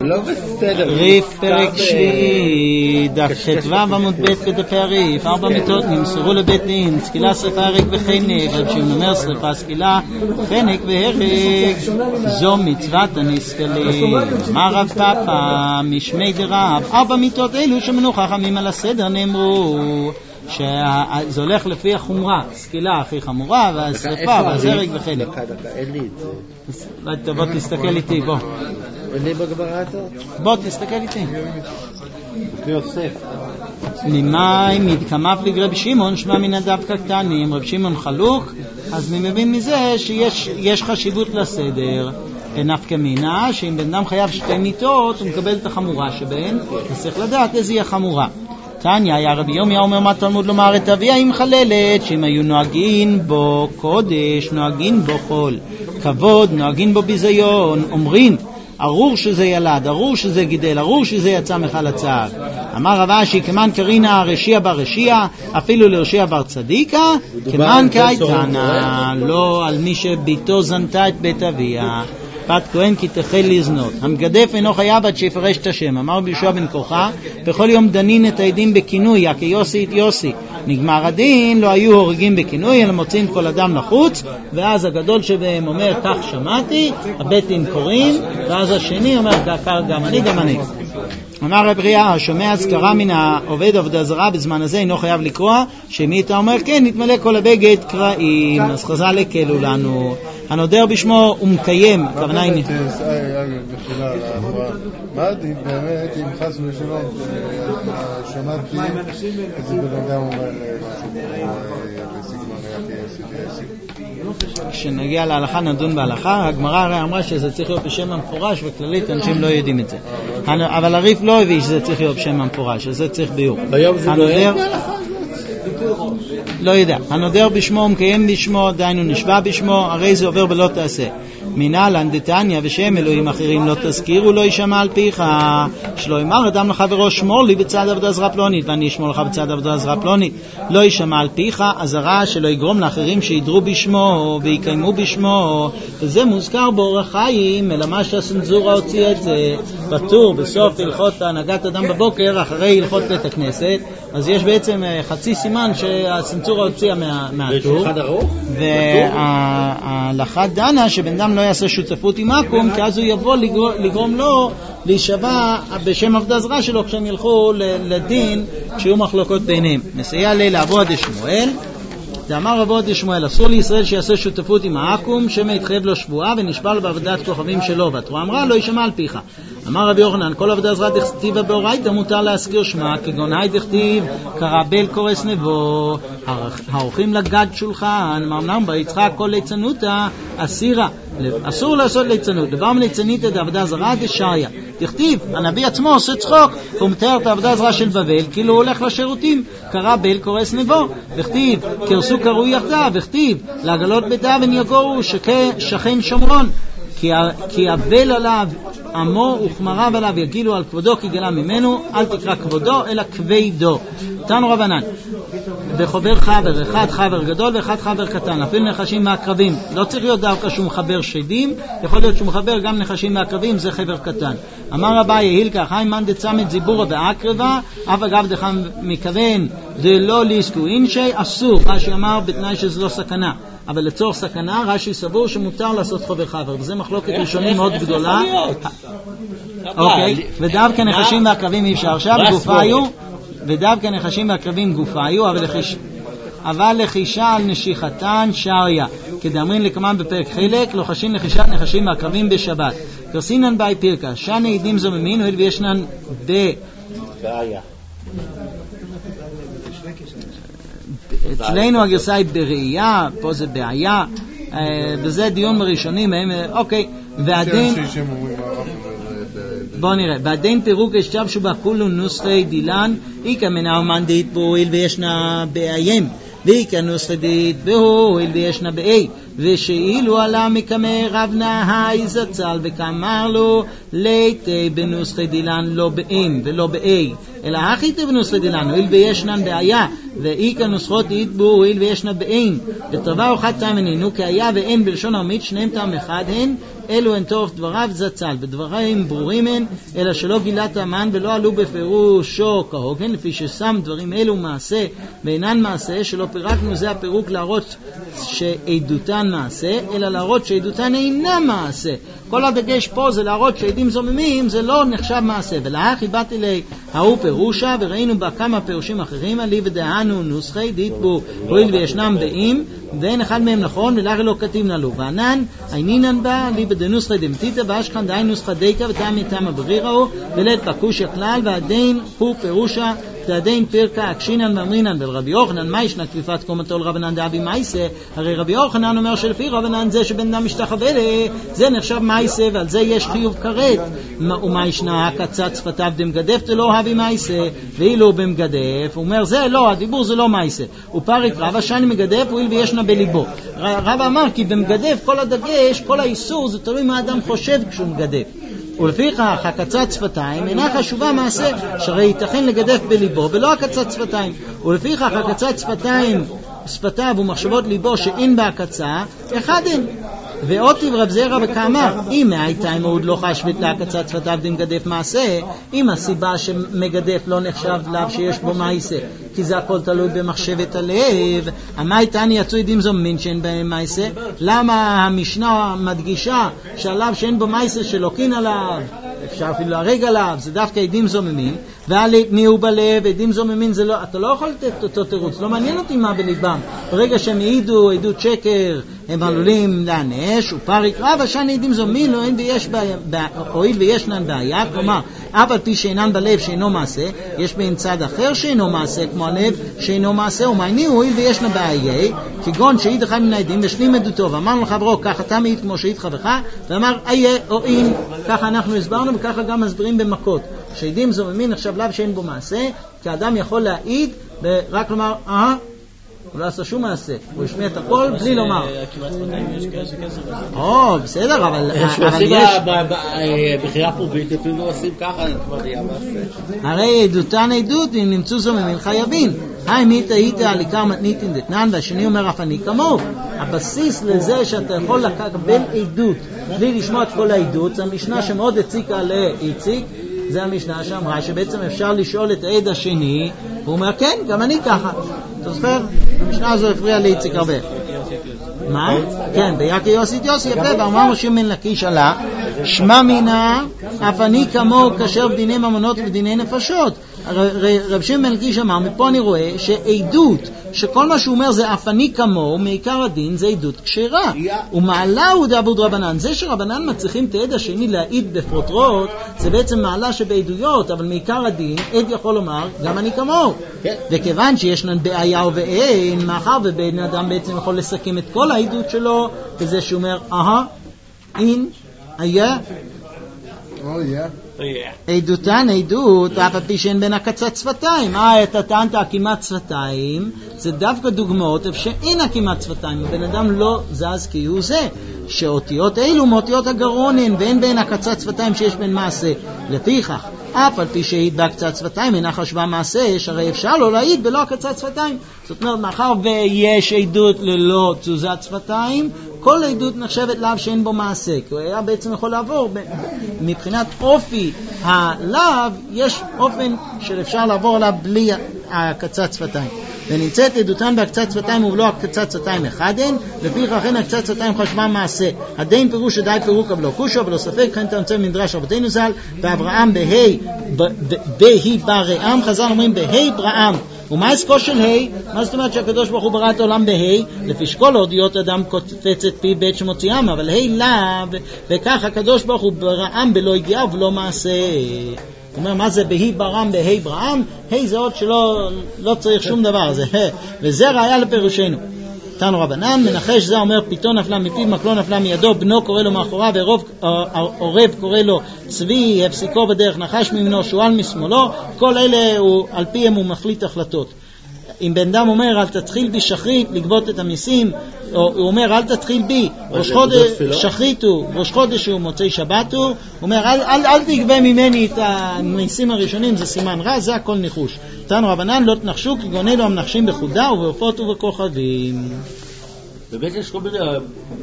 לא בסדר. ריף פרק שביעי, דף ט"ו עמוד ב' בדפי הריף. 4 מיתות נמסרו לבית דין, סקילה שרפה הרג וחנק, רב שמעון אומר שרפה סקילה חנק והרג, זו מצוות הנסקלים. אמר רב פאפא משמי דרב, 4 מיתות אלו שמנו חכמים על הסדר נאמרו שזה הולך לפי החומרה, סקילה הכי חמורה והשרפה והזרג וחנק. אין לי את זה. בוא תסתכל איתי, בוא. אין לי בגמרא הזאת? בוא תסתכל איתי. יוסף. ממאי מתקמף לרב שמעון שמע מן הדווקא קטנים. רב שמעון חלוק, אז אני מבין מזה שיש חשיבות לסדר. נפקא מינה שאם בן אדם חייב 2 מיתות הוא מקבל את החמורה שבהן, אז צריך לדעת איזה היא החמורה. תניא היה רבי ירמיה אומר מה תלמוד לומר את אביה עם חללת, שאם היו נוהגין בו קודש נוהגין בו חול, כבוד נוהגין בו ביזיון, אומרים ארור שזה ילד, ארור שזה גידל, ארור שזה יצא מחלציו. אמר רב אשי כמן קרינה רשיע בר רשיע, אפילו לרשיע בר צדיקה, כמן קייטנה, לא על מי שביתו זנתה את בית אביה. בת כהן כי תחל לזנות. המגדף אינו חייב עד שיפרש את השם. אמר ביהושע בן כורחה, בכל יום דנין את העדים בכינוי, כיוסי את יוסי. נגמר הדין, לא היו הורגים בכינוי, אלא מוצאים כל אדם לחוץ, ואז הגדול שבהם אומר, כך שמעתי, הבית דין קוראים, ואז השני אומר, גם אני. אמר רב חייא, השומע אזכרה מן העובד עבודה זרה בזמן הזה אינו חייב לקרוא, שמי אתה אומר כן, נתמלא כל הבגד קראים. אז חז"ל הקלו לנו. הנודר בשמו ומקיים, הכוונה היא... מה הדין באמת אם חס ושלום שמעתי איזה בן אדם אומר כשנגיע להלכה נדון בהלכה. הגמרא הרי אמרה שזה צריך להיות בשם המפורש, וכללית אנשים לא יודעים את זה, אבל הריף לא הביא שזה צריך להיות בשם המפורש, אז זה צריך ביור. הנודר לא יודע, הנודר בשמו ומקיים בשמו, דיינו נשבע בשמו, הרי זה עובר בלא תעשה. מנהלן דתניא ושם אלוהים אחרים לא תזכירו לא יישמע על פיך, שלא יאמר אדם לחברו שמור לי בצד עבודה זרה פלונית ואני אשמור לך בצד עבודה זרה פלונית, לא יישמע על פיך, אזהרה שלא יגרום לאחרים שידרו בשמו ויקיימו בשמו. וזה מוזכר באורח חיים, אלא מה שהסנזורה הוציא את זה בטור בסוף הלכות הנהגת אדם בבוקר אחרי הלכות בית הכנסת. אז יש בעצם חצי סימן שהסנצורה הוציאה מהטור, וההלכה דנה שבן אדם לא יעשה שותפות עם עקום, כי אז הוא יבוא לגרום לו להישבע בשם עבודה זרה שלו כשהם ילכו לדין כשיהיו מחלוקות ביניהם. מסייע לעבוד שמואל, אמר עבוד שמואל, אסור לישראל שיעשה שותפות עם העקום, שמא יתחייב לו שבועה ונשבע לו בעבודת כוכבים שלו, והתורה אמרה לא יישמע על פיך. אמר רבי יוחנן, כל עבודה זרה דכתיבה באורייתא מותר להזכיר שמה, כגון היי דכתיב קרא בל קורס נבו, העורכים לגד שולחן, אמנם ביצחק כל ליצנותא אסירה, אסור לעשות ליצנות. דבר מליצנית את העבודה זרה דשריה, דכתיב הנביא עצמו עושה צחוק, הוא מתאר את העבודה זרה של בבל כאילו הוא הולך לשירותים, קרא בל קורס נבו, דכתיב קרסו קראו יחדיו, דכתיב לעגלות ביתה וניגורו שכן שומרון, כי אבל עליו עמו וכמריו עליו יגילו על כבודו כי גלה ממנו, אל תקרא כבודו אלא כבדו. תנו רבנן, בחובר חבר, אחד חבר גדול ואחד חבר קטן, אפילו נחשים מהקרבים, לא צריך להיות דווקא שהוא מחבר שדים, יכול להיות שהוא מחבר גם נחשים מהקרבים, זה חבר קטן. אמר רבי הילקח, הימן דצמת זיבורה והקרבה, אף אגב דחם מכוון דלא ליסקו אינשי, אסור, רש"י אמר בתנאי שזה לא סכנה, אבל לצורך סכנה רש"י סבור שמותר לעשות חובר חבר, וזה מחלוקת ראשונים מאוד גדולה. אוקיי, ודווקא נחשים והקרבים אי אפשר. עכשיו גופה היו, ודווקא נחשים והקרבים גופה היו, אבל לחישה על נשיכתן שריה, כדאמרין לקמן בפרק חלק, לא חשים לחישת נחשים והקרבים בשבת. קרסינן באי פירקה, שני עדים זו ממין, הואיל וישנן בעיה. אצלנו הגרסה היא בראייה, פה זה בעיה, וזה דיון ראשוני. אוקיי, והדין בוא נראה, ועדין פירוק אשתב שבה כולו נוסחי דילן, איקה מנהר מנדית בויל וישנה בעיים, ואיקה נוסחי דית בויל וישנה בעי, ושאילו עלה מקמא רב נהי זצ"ל וכאמר לו ליתי בנוסחי דילן לא בעין ולא בעי, אלא הכיתי בנוסחי דילן הואיל וישנן בעיה, ואיקה נוסחות יתבו הואיל וישנה בעין, וטובה אחת טעם ענינו כי היה ואין בלשון עמית שניהם טעם אחד הן, אלו הן תורף דבריו זצ"ל, ודברים ברורים הן, אלא שלא גילה טעמן ולא עלו בפירושו כהוגן, לפי ששם דברים אלו מעשה ואינן מעשה, שלא פירקנו זה הפירוק להראות שעדותן מעשה, אלא להראות שעדותן אינה מעשה. כל הדגש פה זה להראות שעדים זוממים זה לא נחשב מעשה. ולאחי באתי לי ההוא פירושה, וראינו בה כמה פירושים אחרים, עלי ודענו נוסחי דיתבו הואיל וישנם דעים ואין אחד מהם נכון, ולאחי לא כתיב נלו וענן עינינן בה לי בדנוסחי דמתיתה ואשכן דעי נוסחה דיקה ותמי תמה בריראו ולית פקושיה כלל, ועדיין הוא פירושה ועדיין פירקה אקשינן ואמרינן. ולרבי יוחנן מה ישנה כפיפת קומתו לרבנן דאבי מייסה? הרי רבי יוחנן אומר שלפי רבנן זה שבן אדם משתחווה זה נחשב מייסה, ועל זה יש חיוב כרת. ומה ישנה הקצת שפתיו דמגדף דלא אבי מייסה, ואילו במגדף הוא אומר זה לא, הדיבור זה לא מייסה. ופריק רב השני מגדף הואיל וישנה בליבו. רב אמר כי במגדף כל הדגש, כל האיסור זה תלוי מה האדם חושב כשהוא מגדף. ולפיכך הקצת שפתיים אינה חשובה מעשה, שהרי ייתכן לגדף בליבו ולא הקצת שפתיים. ולפיכך הקצת שפתיו ומחשבות ליבו שאין בה הקצה אחד אין. ואותי רב זרע וכאמר אם הייתה מאוד לא חשבת להקצת שפתיו דמגדף מעשה, אם הסיבה שמגדף לא נחשב לאו שיש בו מעשה, כי זה הכל תלוי במחשבת הלב. מה איתני יצאו עדים זוממים שאין בהם מעשה? למה המשנה מדגישה שעליו שאין בו מעשה שלוקין עליו, אפשר אפילו להרג עליו, זה דווקא עדים זוממים? ועל מי הוא בלב, עדים זוממים זה לא, אתה לא יכול לתת אותו תירוץ, לא מעניין אותי מה בליבם. ברגע שהם העידו עדות שקר הם עלולים לענש. ופריק רב השני עדים זוממים לא אין ויש הואיל וישנן בעיה, כלומר אף על פי שאינן בלב שאינו מעשה, יש בהן צד אחר שאינו מעשה כמו הלב שאינו מעשה. ומעני הואיל וישנה בעיה, כגון שהעיד אחד מן העדים ושלים עדותו ואמר לחברו ככה אתה מעיד כמו שהעיד חברך, ואמר איה או אין, ככה אנחנו הסברנו וככה גם מסבירים במכות שעדים זוממים נחשב לאו שאין בו מעשה, כי האדם יכול להעיד ורק לומר הוא לא עשה שום מעשה, הוא ישמיע את הכל בלי לומר. בסדר, אבל יש בחירה פומבית אפילו עושים ככה, כבר יהיה מעשה. הרי עדותן עדות אם נמצאו זוממים חייבים. מית היית על עיקר מתניתין דתנן, והשני אומר אף אני כמוהו. הבסיס לזה שאתה יכול לקבל עדות בלי לשמוע את כל העדות, זה המשנה שמאוד הציקה לאיציק, זה המשנה שאמרה שבעצם אפשר לשאול את העד השני, הוא אומר כן, גם אני ככה. אתה זוכר? המשנה הזו הפריעה לאיציק הרבה. מה? כן, ביקי יוסית יוסי יפה, ואמר משה בן לקיש עלה שמע מינה אף אני כמו כאשר בדיני ממונות ודיני נפשות. רב שמעון בן לקיש אמר מפה אני רואה שעדות שכל מה שהוא אומר זה אף אני כמו מעיקר הדין זה עדות כשרה, ומעלה הוא דאבוד רבנן. זה שרבנן מצליחים את העד השני להעיד בפרוטרוט זה בעצם מעלה שבעדויות, אבל מעיקר הדין עד יכול לומר גם אני כמו. וכיוון שישנן בעיה ואין, מאחר ובן אדם בעצם יכול לסכם את כל העדות שלו בזה שהוא אומר אין היה עדותן עדות אף על פי שאין בין הקצת שפתיים. אתה טענת הקימת שפתיים זה דווקא דוגמאות שאין הקימת שפתיים, הבן אדם לא זז כי הוא זה שאותיות אלו מאותיות הגרונין ואין בין הקצת שפתיים שיש בין מעשה. לפיכך אף על פי שהעיד בהקצת שפתיים אינה חשבה מעשה, שהרי אפשר לא להעיד בלא הקצת שפתיים. זאת אומרת מאחר ויש עדות ללא תזוזת שפתיים, כל עדות נחשבת לאו שאין בו מעשה, כי הוא היה בעצם יכול לעבור מבחינת אופי הלאו, יש אופן שאפשר לעבור עליו בלי הקצת שפתיים. ונמצאת עדותן בהקצת שפתיים ובלא הקצת שפתיים אחד-אין, לפיכך אין הקצת שפתיים חשבה מעשה. הדין פירוש שדי פירוק אבל לא קושו ולא ספק, כן תמצא מדרש רבותינו ז"ל ואברהם בהי ברעם, חז"ל אומרים בהי ברעם. ומה עסקו של ה'? מה זאת אומרת שהקדוש ברוך הוא ברא את העולם בה'? לפי שכל האותיות אדם קוצץ את פי בית שמוציאם, אבל ה' לאו, וכך הקדוש ברוך הוא ברעם בלא הגיעה ולא מעשה. זאת אומרת, מה זה בהי ברעם בהי ברעם? ה' זה עוד שלא צריך שום דבר, זה וזה ראיה לפירושנו. תנו רבנן, מנחש זה אומר פיתון נפלה מפיו, מקלו נפלה מידו, בנו קורא לו מאחוריו, ועורב קורא לו צבי, הפסיקו בדרך, נחש ממנו, שואל משמאלו. כל אלה על פיהם הוא מחליט החלטות. אם בן אדם אומר אל תתחיל בי שחרית לגבות את המיסים, הוא אומר אל תתחיל בי ראש חודש שחריתו, ראש חודש הוא מוצאי שבתו, הוא אומר אל תגבה ממני את המיסים הראשונים, זה סימן רע, זה הכל ניחוש. תנו רבנן לא תנחשו כגון אלו המנחשים בחודה ובעופות ובכוכבים. באמת יש כל מיני